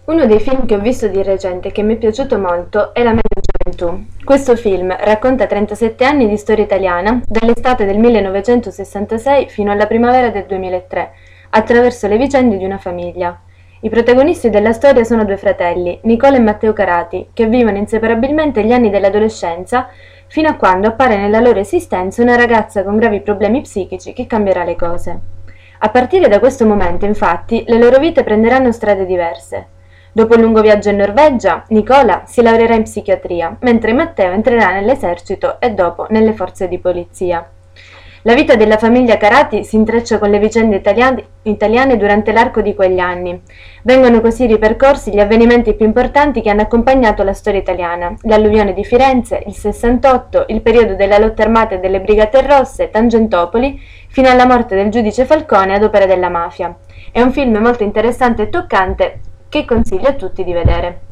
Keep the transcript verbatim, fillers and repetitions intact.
Uno dei film che ho visto di recente e che mi è piaciuto molto è La mia gioventù. Questo film racconta trentasette anni di storia italiana, dall'estate del millenovecentosessantasei fino alla primavera del duemilatré, attraverso le vicende di una famiglia. I protagonisti della storia sono due fratelli, Nicola e Matteo Carati, che vivono inseparabilmente gli anni dell'adolescenza fino a quando appare nella loro esistenza una ragazza con gravi problemi psichici che cambierà le cose. A partire da questo momento, infatti, le loro vite prenderanno strade diverse. Dopo un lungo viaggio in Norvegia, Nicola si laureerà in psichiatria, mentre Matteo entrerà nell'esercito e dopo nelle forze di polizia. La vita della famiglia Carati si intreccia con le vicende italiane, italiane durante l'arco di quegli anni. Vengono così ripercorsi gli avvenimenti più importanti che hanno accompagnato la storia italiana: l'alluvione di Firenze, il sessantotto, il periodo della lotta armata e delle Brigate Rosse, Tangentopoli, fino alla morte del giudice Falcone ad opera della mafia. È un film molto interessante e toccante che consiglio a tutti di vedere.